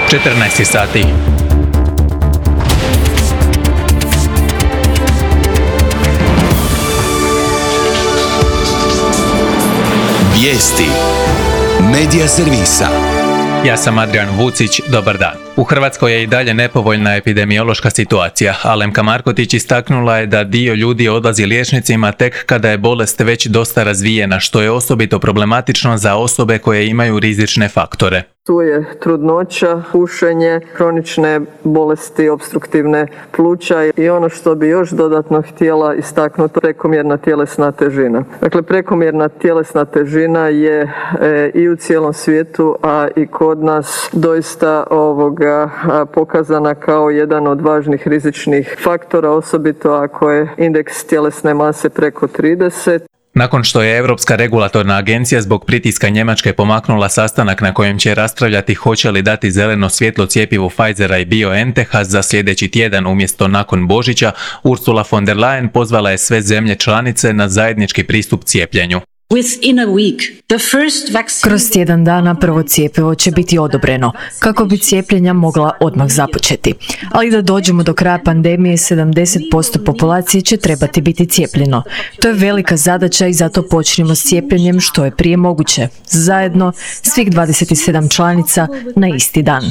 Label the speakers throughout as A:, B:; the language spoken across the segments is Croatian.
A: 14 sati.
B: Vijesti Medija servisa.
A: Ja sam Adrian Vucić, dobar dan. U Hrvatskoj je i dalje nepovoljna epidemiološka situacija. Alemka Markotić istaknula je da dio ljudi odlazi liječnicima tek kada je bolest već dosta razvijena, što je osobito problematično za osobe koje imaju rizične faktore.
C: Tu je trudnoća, pušenje, kronične bolesti, opstruktivne pluća i ono što bi još dodatno htjela istaknuti, prekomjerna tjelesna težina. Dakle, prekomjerna tjelesna težina je i u cijelom svijetu, a i kod nas doista pokazana kao jedan od važnih rizičnih faktora, osobito ako je indeks tjelesne mase preko 30.
A: Nakon što je Europska regulatorna agencija zbog pritiska Njemačke pomaknula sastanak na kojem će raspravljati hoće li dati zeleno svjetlo cjepivu Pfizera i BioNTecha za sljedeći tjedan umjesto nakon Božića, Ursula von der Leyen pozvala je sve zemlje članice na zajednički pristup cijepljenju.
D: Kroz tjedan dana prvo cjepivo će biti odobreno, kako bi cijepljenja mogla odmah započeti. Ali da dođemo do kraja pandemije, 70% populacije će trebati biti cijepljeno. To je velika zadaća i zato počnimo s cijepljenjem što je prije moguće. Zajedno, svih 27 članica na isti dan.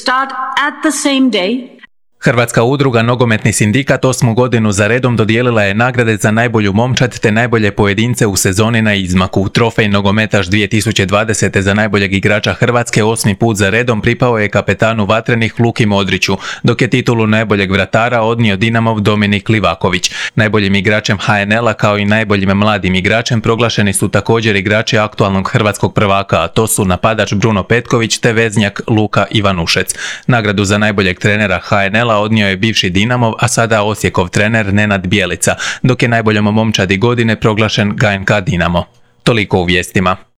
A: Hrvatska udruga Nogometni sindikat 8. godinu za redom dodijelila je nagrade za najbolju momčad te najbolje pojedince u sezoni na izmaku. Trofej Nogometaš 2020. za najboljeg igrača Hrvatske 8. put za redom pripao je kapetanu Vatrenih Luki Modriću, dok je titulu najboljeg vratara odnio Dinamov Dominik Livaković. Najboljim igračem HNL-a kao i najboljim mladim igračem proglašeni su također igrači aktualnog hrvatskog prvaka, a to su napadač Bruno Petković te veznjak Luka Ivanušec. Nagradu za najboljeg trenera HNL-a odnio je bivši Dinamov, a sada Osijekov trener Nenad Bjelica, dok je najboljom momčadi godine proglašen GNK Dinamo. Toliko u vijestima.